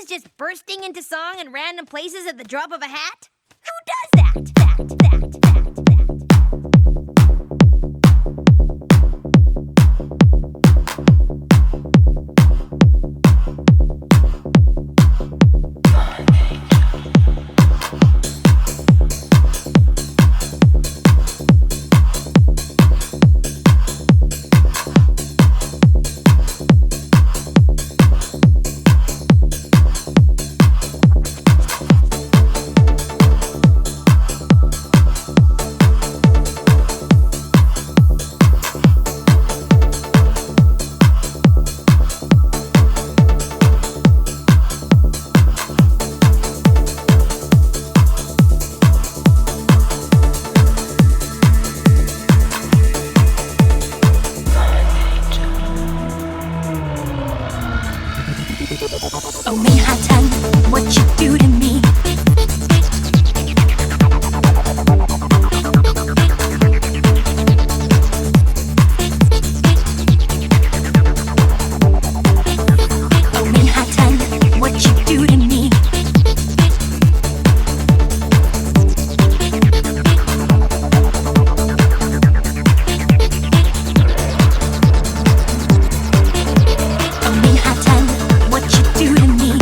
just bursting into song in random places at the drop of a hat? Who does that? Oh Manhattan, what you do to me? Oh Manhattan, what you do to me? Oh Manhattan, what you do to me?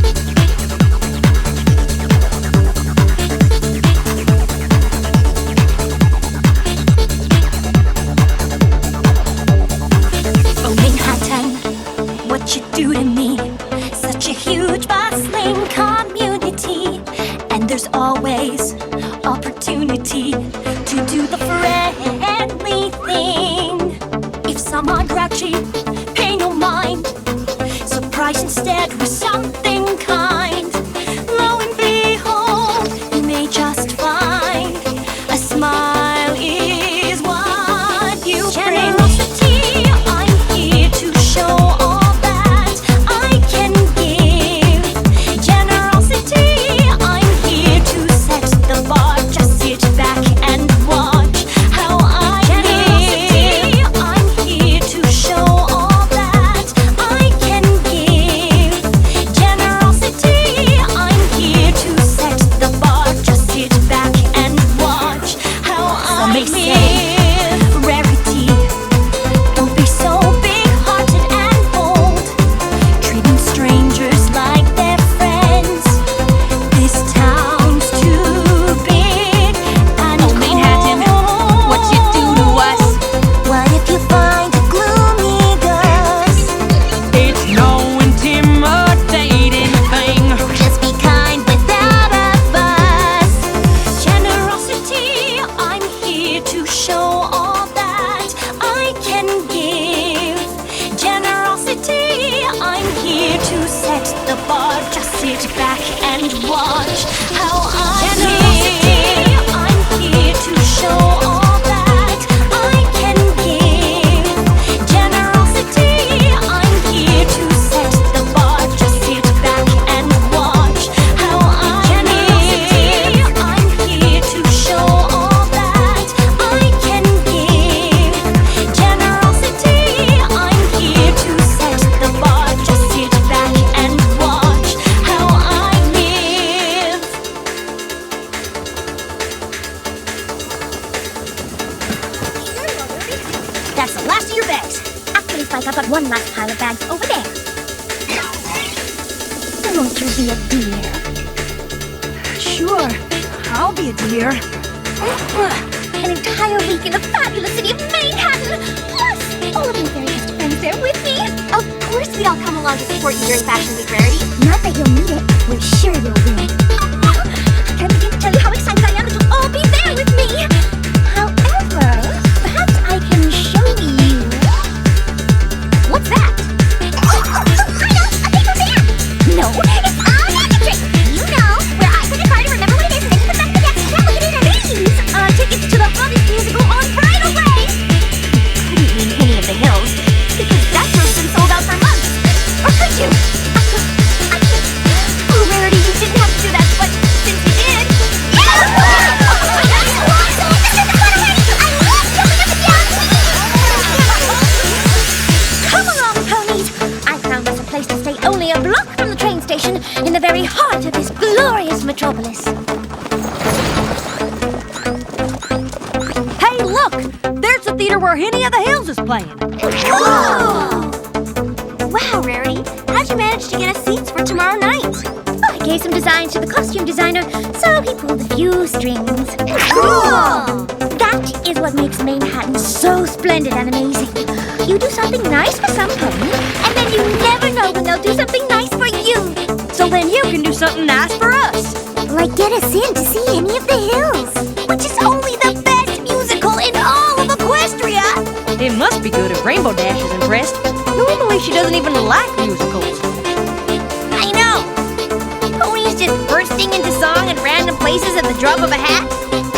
Oh Manhattan, what you do to me? Such a huge bustling community, and there's always opportunity to do the friendly thing. If someone grouchy, pay no mind. Surprise instead with something kind. Lo and behold, you may just find a smile is what you bring. Generosity, I'm here to show all that I can give. Generosity, I'm here to set the bar. Just sit back and watch how I live. I'm here to show all that I can give. Generosity, I'm here to set the bar. Just sit back and watch how I live. Rarity, don't be so big-hearted and bold, treating strangers like they're friends. This town's too big and Oh Manhattan, what you do to us? What if you find a gloomy ghost? It's no intimidating thing. Just be kind without a fuss. Generosity, I'm here to show all that I can give. Generosity, I'm here to set the bar. Just sit back and watch how I live. I'm here to show all that I can give. Generosity, I'm here to set the bar. Just sit back and watch how I live. I'm here to show all that I can give. Generosity, I'm here to set the bar. Just sit back and watch how I live. That's the last of your bags. Actually, Spike, I've got one last pile of bags over there. Won't you be a dear? Sure, I'll be a dear. An entire week in the fabulous city of Manhattan! Plus, all of my very best friends there with me! Of course we'd all come along to support you during Fashion Week, Rarity. Not that you'll need it. We're sure you'll win. I can't begin to tell you how excited I am that you'll all be there with me! However, perhaps I can show you... What's that? I know! A paper bag! No, it's a magic trick! You know, where I put a card to remember what it is and then you put back the deck. Now look at it, these are tickets to the hottest musical on Bridal Way! Couldn't mean any of the hills, because that show's been sold out for months. Or could you? I could... Oh, Rarity, you didn't have station in the very heart of this glorious metropolis. Hey, look! There's the theater where Henny of the Hills is playing. Whoa! Wow, Rarity, how'd you manage to get us seats for tomorrow night? Oh, I gave some designs to the costume designer, so he pulled a few strings. Cool! That is what makes Manhattan so splendid and amazing. You do something nice for some pony, and then you never know when they'll do something nice for you. So then you can do something nice for us. Like get us in to see Henny of the Hills, which is only the best musical in all of Equestria. It must be good if Rainbow Dash is impressed. Normally she doesn't even like musicals. I know! Ponies just bursting into song in random places at the drop of a hat?